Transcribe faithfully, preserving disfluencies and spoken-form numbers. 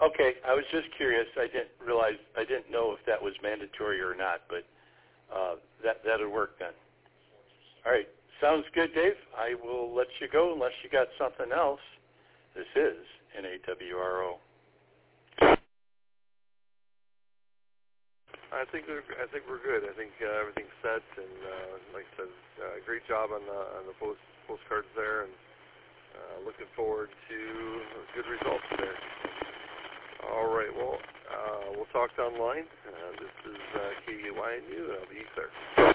Okay, I was just curious. I didn't realize, I didn't know if that was mandatory or not, but uh, that, that'll work then. All right, sounds good, Dave. I will let you go unless you got something else. This is N A W R O. I think we're, I think we're good. I think uh, everything's set, and uh, like I said, uh, great job on the on the post, postcards there, and uh, looking forward to good results there. All right, well, uh, we'll talk online. Uh, this is uh, K D Y N U, and I'll be clear.